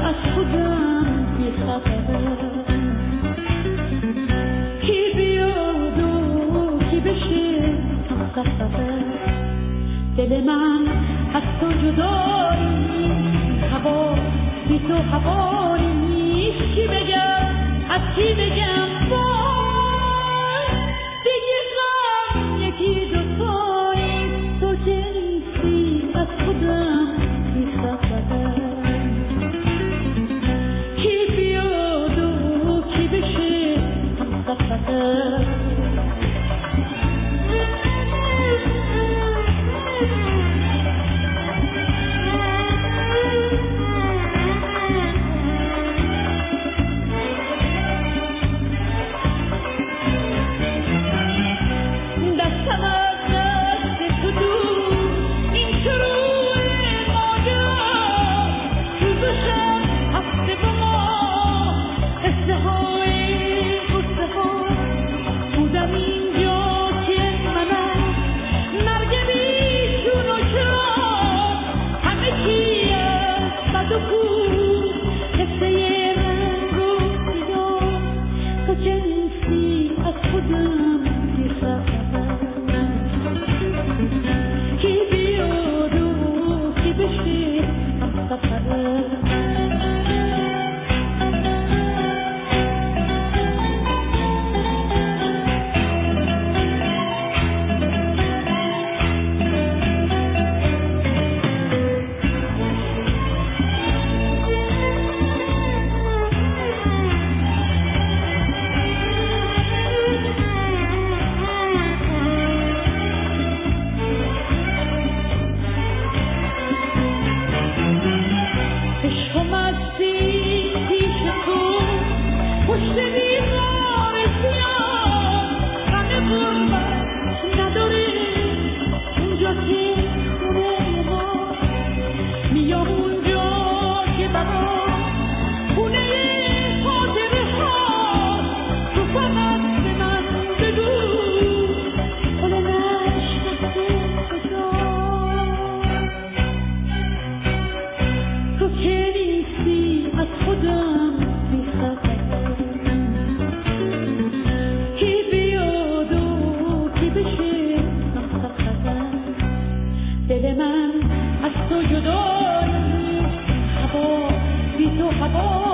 از خودم بی‌خبر. کی بیاد و کی بشه سفر. دل من از تو جدا نیست، هوا بی تو هوایی نیست. کی بگم از کی بگم وای، دیگه غم یکی دوتایی. تو که نیستی از خودم بی‌خبر. کی بیاد و کی بشه همسفر. دل من از تو جدا نیست، هوا بی تو هوا